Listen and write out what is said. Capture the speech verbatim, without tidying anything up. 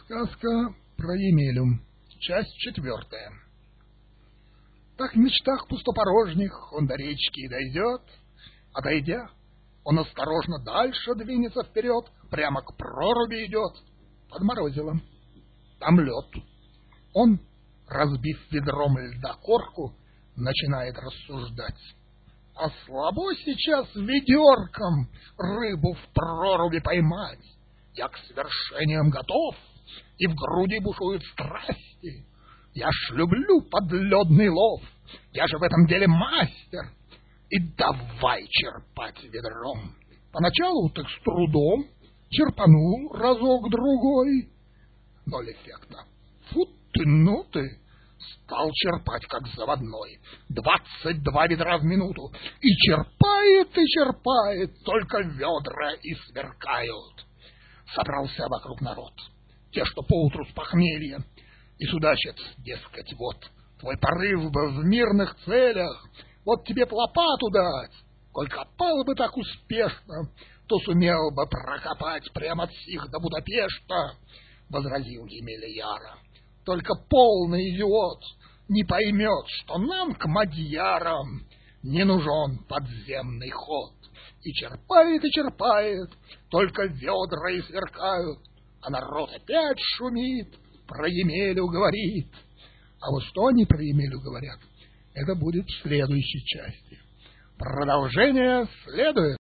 Сказка про Емелю. Часть четвертая. Так в мечтах пустопорожних он до речки дойдет, а дойдя, он осторожно дальше двинется вперед, прямо к проруби идет. Подморозило. Там лед. Он, разбив ведром льда корку, начинает рассуждать. А слабо сейчас ведерком рыбу в проруби поймать. Я к свершениям готов, и в груди бушуют страсти. Я ж люблю подледный лов, я же в этом деле мастер. И давай черпать ведром. Поначалу так с трудом черпанул разок-другой. Ноль эффекта. Фу ты, ну ты! Стал черпать, как заводной. Двадцать два ведра в минуту. И черпает, и черпает, только ведра и сверкают. Собрался вокруг народ. Те, что поутру с похмелья. И судачат, дескать, вот, твой порыв бы в мирных целях, вот тебе б лопату дать. Коль копал бы так успешно, то сумел бы прокопать прямо от сих до Будапешта, — возразил Емеля яро. Только полный идиот не поймет, что нам к мадьярам не нужен подземный ход. И черпает, и черпает, только ведра и сверкают, а народ опять шумит, про Емелю говорит. А вот что они про Емелю говорят, это будет в следующей части. Продолжение следует.